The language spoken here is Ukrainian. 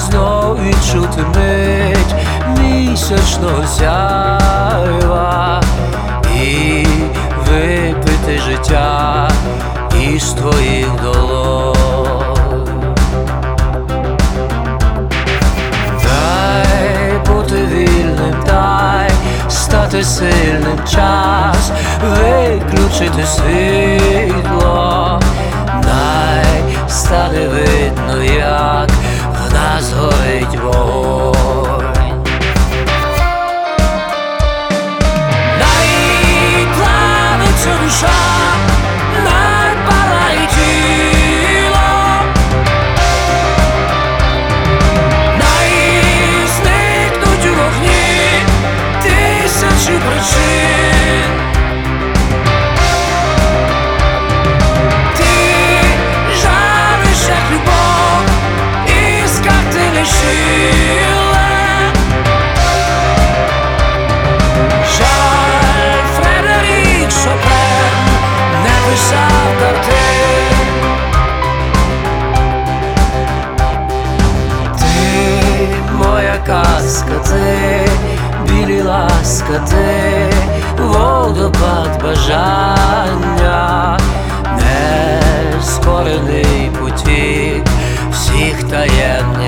знов відчути мить місячного сяйва і випити життя із твоїх долонь. Дай бути вільним, дай стати сильним, час виключити світло, дай стане видно, як в нас горить вогонь. Най плавиться душа, най палає тіло, най зникнуть у вогні тисячі причин. Ти жариш, як любов, іскра ти лишила. Жаль, Фредерік Шопен не писав картин. Ти моя казка, ти білі ласка, ти водопад бажання, нескорений потік всіх таємних